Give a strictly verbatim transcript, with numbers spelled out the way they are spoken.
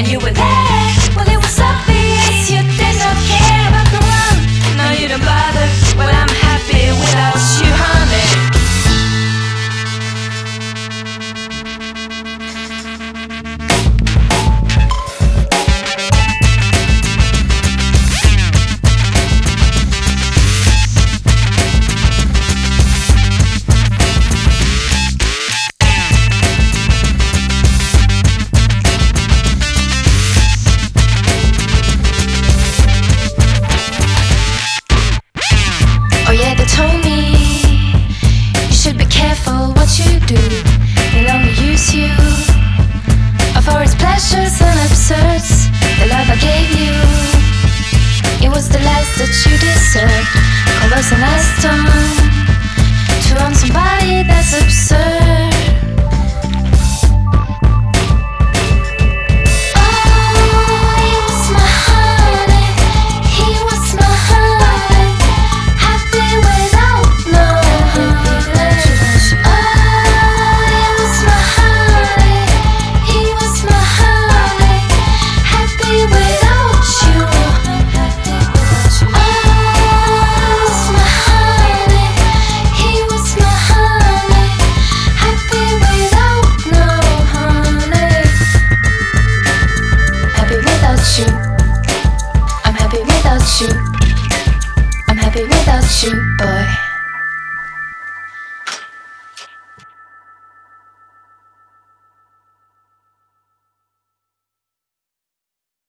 and you were there. Well, it was obvious you did not care about the one. No, you don't bother. Well, I'm happy without you, honey. They told me you should be careful what you do. They'll only use you for its pleasures and absurds. The love I gave you, it was the last that you deserved. Colors and last time to own somebody that's absurd. I'm happy without you, boy.